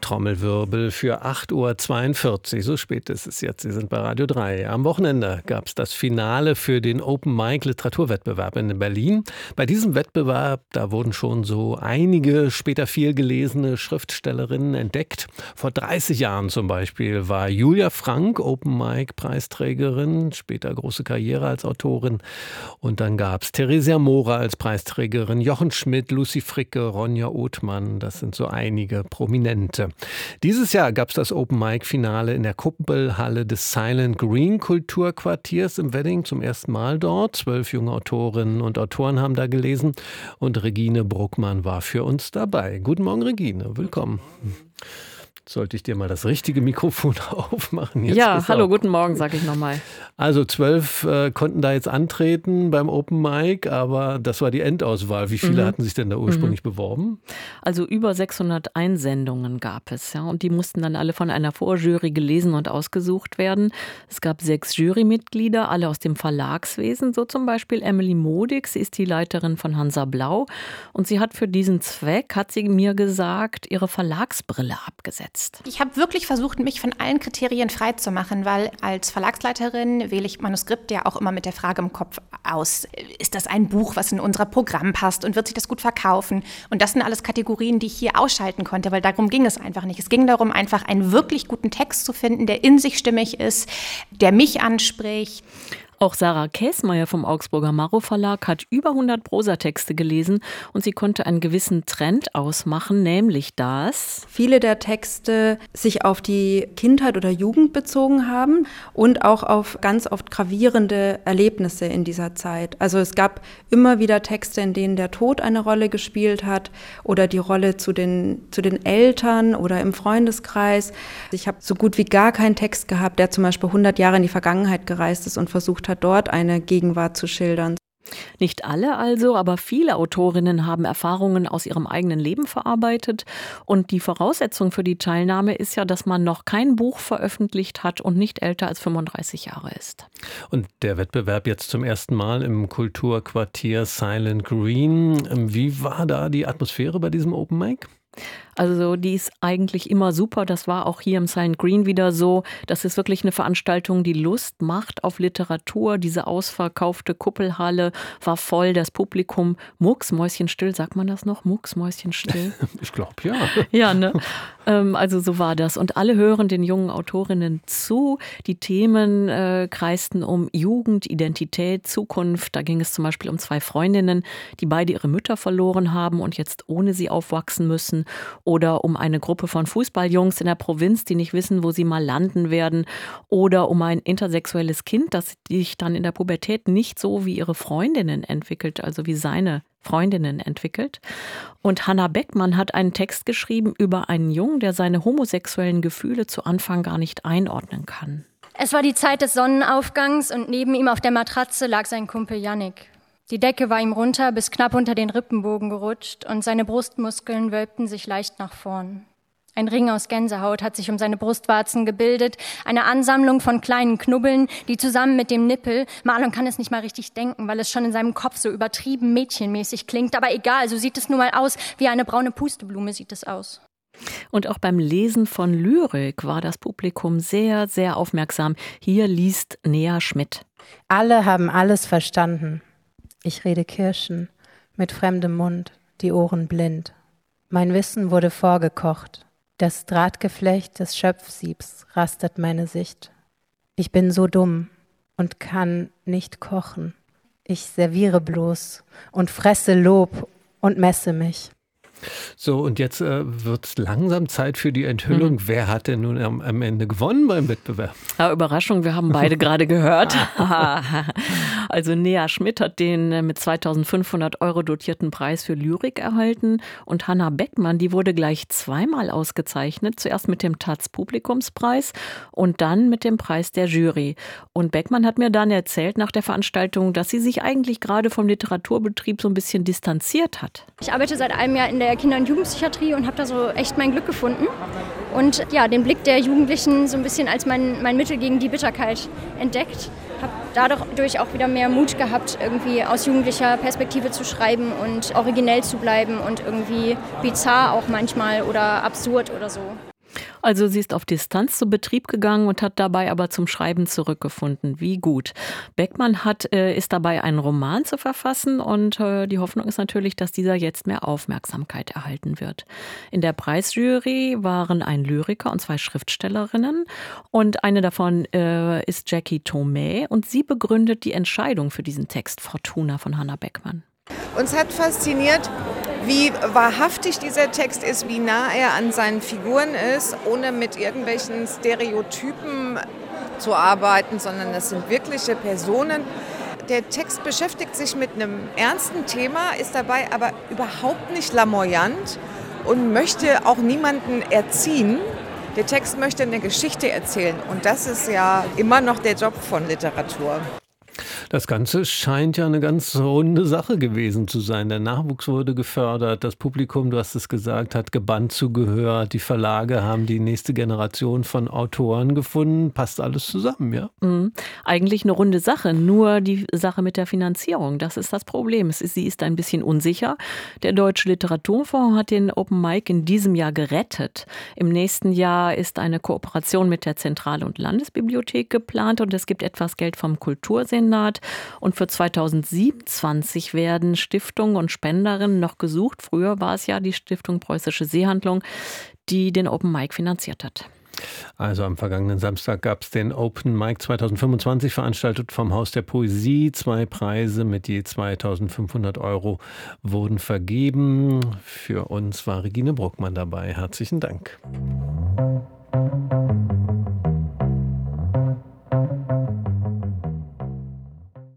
Trommelwirbel für 8.42 Uhr. So spät ist es jetzt. Sie sind bei Radio 3. Am Wochenende gab es das Finale für den Open Mic Literaturwettbewerb in Berlin. Bei diesem Wettbewerb, da wurden schon so einige später viel gelesene Schriftstellerinnen entdeckt. Vor 30 Jahren zum Beispiel war Julia Frank Open Mic Preisträgerin, später große Karriere als Autorin. Und dann gab es Theresia Mora als Preisträgerin, Jochen Schmidt, Lucy Fricke, Ronja Othmann. Das sind so einige Prominente. Dieses Jahr gab es das Open Mic Finale in der Kuppelhalle des Silent Green Kulturquartiers im Wedding, zum ersten Mal dort. 12 junge Autorinnen und Autoren haben da gelesen und Regine Bruckmann war für uns dabei. Guten Morgen, Regine. Willkommen. Sollte ich dir mal das richtige Mikrofon aufmachen? Jetzt ja, hallo, guten Morgen, sage ich nochmal. Also 12 konnten da jetzt antreten beim Open Mic, aber das war die Endauswahl. Wie viele hatten sich denn da ursprünglich beworben? Also über 600 Einsendungen gab es, ja, und die mussten dann alle von einer Vorjury gelesen und ausgesucht werden. Es gab 6 Jurymitglieder, alle aus dem Verlagswesen, so zum Beispiel Emily Modig, sie ist die Leiterin von Hansa Blau und sie hat für diesen Zweck, hat sie mir gesagt, ihre Verlagsbrille abgesetzt. Ich habe wirklich versucht, mich von allen Kriterien frei zu machen, weil als Verlagsleiterin wähle ich Manuskripte ja auch immer mit der Frage im Kopf aus, ist das ein Buch, was in unser Programm passt und wird sich das gut verkaufen? Und das sind alles Kategorien, die ich hier ausschalten konnte, weil darum ging es einfach nicht. Es ging darum, einfach einen wirklich guten Text zu finden, der in sich stimmig ist, der mich anspricht. Auch Sarah Käsmeier vom Augsburger Marrow Verlag hat über 100 Prosatexte gelesen und sie konnte einen gewissen Trend ausmachen, nämlich dass viele der Texte sich auf die Kindheit oder Jugend bezogen haben und auch auf ganz oft gravierende Erlebnisse in dieser Zeit. Also es gab immer wieder Texte, in denen der Tod eine Rolle gespielt hat oder die Rolle zu den Eltern oder im Freundeskreis. Ich habe so gut wie gar keinen Text gehabt, der zum Beispiel 100 Jahre in die Vergangenheit gereist ist und versucht hat, dort eine Gegenwart zu schildern. Nicht alle also, aber viele Autorinnen haben Erfahrungen aus ihrem eigenen Leben verarbeitet. Und die Voraussetzung für die Teilnahme ist ja, dass man noch kein Buch veröffentlicht hat und nicht älter als 35 Jahre ist. Und der Wettbewerb jetzt zum ersten Mal im Kulturquartier Silent Green. Wie war da die Atmosphäre bei diesem Open Mic? Also die ist eigentlich immer super. Das war auch hier im Silent Green wieder so. Das ist wirklich eine Veranstaltung, die Lust macht auf Literatur. Diese ausverkaufte Kuppelhalle war voll. Das Publikum mucksmäuschenstill. Sagt man das noch? Mucksmäuschenstill? Ich glaube, ja. Ja, ne? Also so war das. Und alle hören den jungen Autorinnen zu. Die Themen kreisten um Jugend, Identität, Zukunft. Da ging es zum Beispiel um 2 Freundinnen, die beide ihre Mütter verloren haben und jetzt ohne sie aufwachsen müssen. Oder um eine Gruppe von Fußballjungs in der Provinz, die nicht wissen, wo sie mal landen werden. Oder um ein intersexuelles Kind, das sich dann in der Pubertät nicht so wie ihre Freundinnen entwickelt, also wie seine Freundinnen entwickelt. Und Hannah Beckmann hat einen Text geschrieben über einen Jungen, der seine homosexuellen Gefühle zu Anfang gar nicht einordnen kann. Es war die Zeit des Sonnenaufgangs und neben ihm auf der Matratze lag sein Kumpel Yannick. Die Decke war ihm runter bis knapp unter den Rippenbogen gerutscht und seine Brustmuskeln wölbten sich leicht nach vorn. Ein Ring aus Gänsehaut hat sich um seine Brustwarzen gebildet, eine Ansammlung von kleinen Knubbeln, die zusammen mit dem Nippel, Marlon kann es nicht mal richtig denken, weil es schon in seinem Kopf so übertrieben mädchenmäßig klingt, aber egal, so sieht es nun mal aus, wie eine braune Pusteblume sieht es aus. Und auch beim Lesen von Lyrik war das Publikum sehr, sehr aufmerksam. Hier liest Nea Schmidt. Alle haben alles verstanden. Ich rede Kirschen, mit fremdem Mund, die Ohren blind. Mein Wissen wurde vorgekocht. Das Drahtgeflecht des Schöpfsiebs rastet meine Sicht. Ich bin so dumm und kann nicht kochen. Ich serviere bloß und fresse Lob und messe mich. So, und jetzt wird es langsam Zeit für die Enthüllung. Wer hat denn nun am Ende gewonnen beim Wettbewerb? Ja, Überraschung, wir haben beide gerade gehört. Also Nea Schmidt hat den mit 2.500 € dotierten Preis für Lyrik erhalten. Und Hannah Beckmann, die wurde gleich zweimal ausgezeichnet. Zuerst mit dem taz Publikumspreis und dann mit dem Preis der Jury. Und Beckmann hat mir dann erzählt nach der Veranstaltung, dass sie sich eigentlich gerade vom Literaturbetrieb so ein bisschen distanziert hat. Ich arbeite seit einem Jahr in der Kinder- und Jugendpsychiatrie und habe da so echt mein Glück gefunden. Und ja, den Blick der Jugendlichen so ein bisschen als mein Mittel gegen die Bitterkeit entdeckt. Habe dadurch auch wieder mehr Mut gehabt, irgendwie aus jugendlicher Perspektive zu schreiben und originell zu bleiben und irgendwie bizarr auch manchmal oder absurd oder so. Also sie ist auf Distanz zu Betrieb gegangen und hat dabei aber zum Schreiben zurückgefunden. Wie gut. Beckmann ist dabei, einen Roman zu verfassen und die Hoffnung ist natürlich, dass dieser jetzt mehr Aufmerksamkeit erhalten wird. In der Preisjury waren ein Lyriker und 2 Schriftstellerinnen und eine davon ist Jackie Thomae und sie begründet die Entscheidung für diesen Text Fortuna von Hannah Beckmann. Uns hat fasziniert, wie wahrhaftig dieser Text ist, wie nah er an seinen Figuren ist, ohne mit irgendwelchen Stereotypen zu arbeiten, sondern das sind wirkliche Personen. Der Text beschäftigt sich mit einem ernsten Thema, ist dabei aber überhaupt nicht lamoyant und möchte auch niemanden erziehen. Der Text möchte eine Geschichte erzählen und das ist ja immer noch der Job von Literatur. Das Ganze scheint ja eine ganz runde Sache gewesen zu sein. Der Nachwuchs wurde gefördert, das Publikum, du hast es gesagt, hat gebannt zugehört, die Verlage haben die nächste Generation von Autoren gefunden. Passt alles zusammen, ja? Eigentlich eine runde Sache, nur die Sache mit der Finanzierung, das ist das Problem. Sie ist ein bisschen unsicher. Der Deutsche Literaturfonds hat den Open Mic in diesem Jahr gerettet. Im nächsten Jahr ist eine Kooperation mit der Zentral- und Landesbibliothek geplant und es gibt etwas Geld vom Kultursenat. Und für 2027 werden Stiftungen und Spenderinnen noch gesucht. Früher war es ja die Stiftung Preußische Seehandlung, die den Open Mic finanziert hat. Also am vergangenen Samstag gab es den Open Mic 2025, veranstaltet vom Haus der Poesie. 2 Preise mit je 2.500 € wurden vergeben. Für uns war Regine Bruckmann dabei. Herzlichen Dank.